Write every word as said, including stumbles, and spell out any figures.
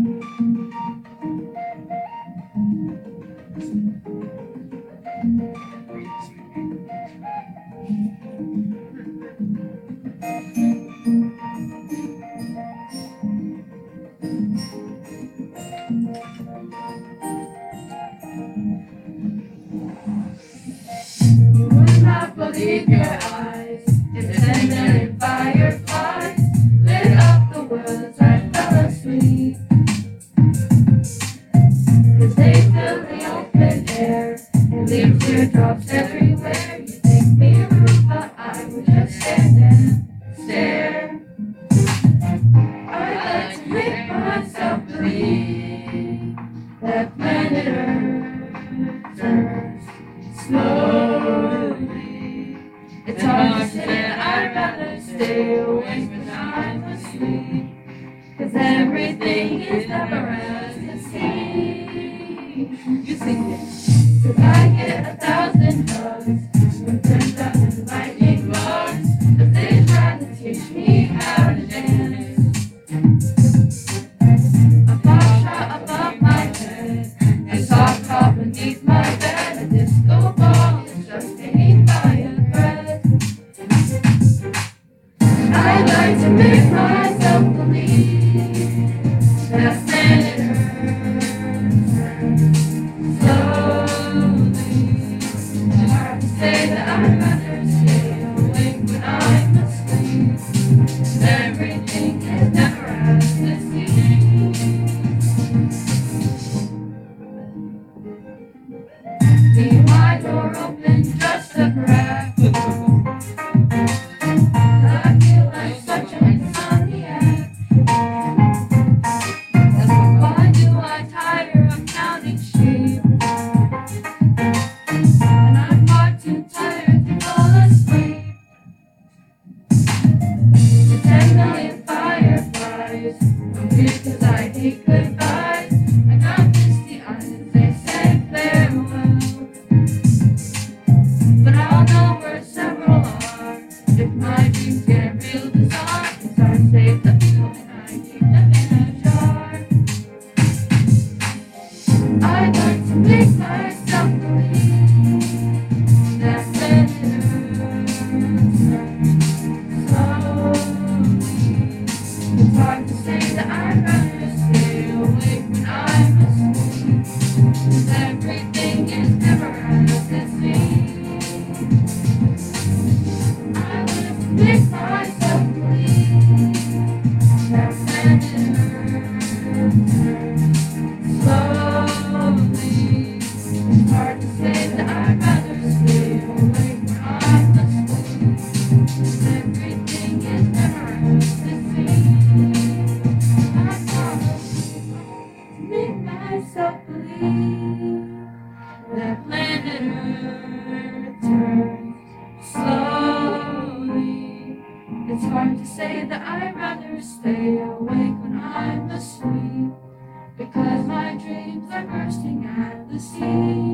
You would not believe your eyes if the ten million fireflies lit up the world as I fell asleep. Cause they fill the open air and leave teardrops everywhere. You think me rude, but I would just stand and stare. I like to make myself believe that planet Earth turns slowly. It's hard to say that I'd rather stay awake when I'm asleep. Cause everything is never as it seems. You sing it. Cause I get a thousand hugs when turns out when lightning bugs, as they try to teach me how to dance. A pop shot above my head and soft top beneath my bed. A disco ball is just hanging by a thread. I'd like to make myself believe that planet Earth turns slowly. It's hard to say that I'd rather stay awake when I'm asleep. Everything is never as it seems. Leave my door open just a crack. I feel like such an insomniac. Why do I tire of counting sheep? And I'm far too tired to fall asleep. The ten million fireflies don't here cause I hate goodbyes. I got misty eyes as they say farewell. But I'll know where several are if my dreams get real bizarre. Cause I save the few and I keep them in a jar. I'd like to make myself believe that planet Earth turns slowly. It's hard to say that I'd rather stay awake when I'm asleep. Cause everything is never as it seems. I want to make myself believe that planet Earth turns slowly. It's hard to say that I'd rather stay awake when I'm asleep. Cause everything is never as it seems. I want to make myself believe that planet Earth turns slowly. It's hard to say that I'd rather stay awake when I'm asleep. Because my dreams are bursting at the seams.